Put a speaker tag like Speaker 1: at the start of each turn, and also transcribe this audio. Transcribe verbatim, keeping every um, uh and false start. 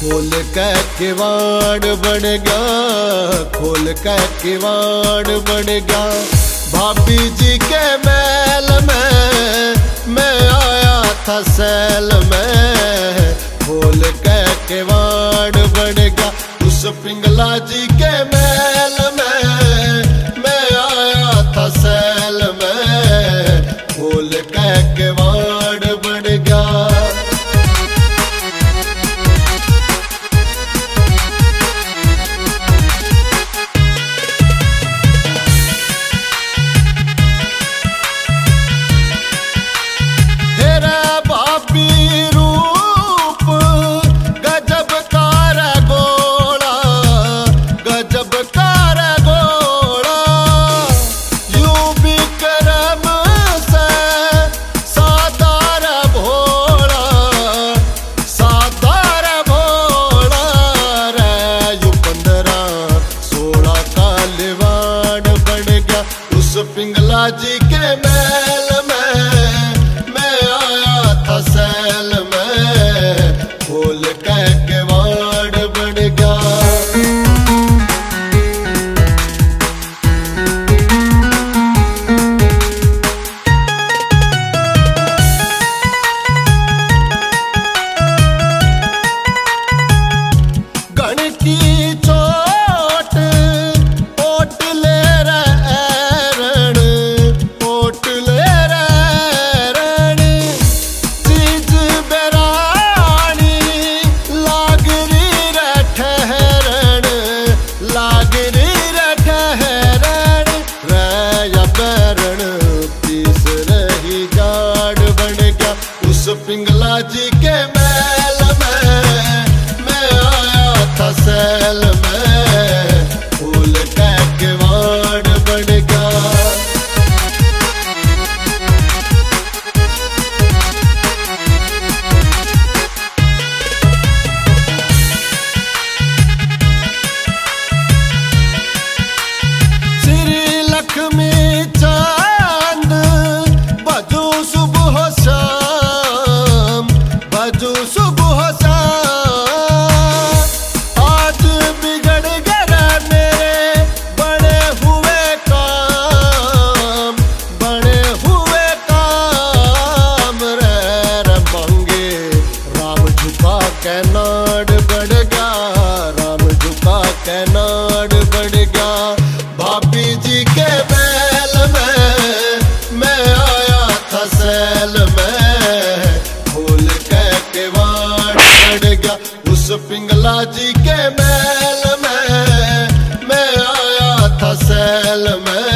Speaker 1: खोल के किवाड़ बढ़ गया, खोल के किवाड़ बढ़ गया। भाभी जी के महल में मैं आया था सैल में, खोल के किवाड़ बढ़ गया। उस पिंगला जी के महल में मैं आया था सैल में, खोल के किवाड़ बढ़ गया। पिंगला जी के महल में मैं आया था सैल में, खोल के किवाड़ बढ़ गया। गण की चोट ओट ले पिंगला जी के महल में मैं आया था सैल में, खोल के किवाड़ बढ़ गया। श्री लक्ष्मी चांद बजू सुबह सुबह सा आज बिगड़ गया मेरे बड़े हुए काम, बड़े हुए काम रे रे मंगे। राम झुका के नाड़ बढ़ गया, राम झुका के नाड़ बढ़ गया। भाभी जी के महल में मैं आया था सैल में, खोल के किवाड़ बढ़ गया। उस पिंगला जी के महल में मैं आया था सैल में,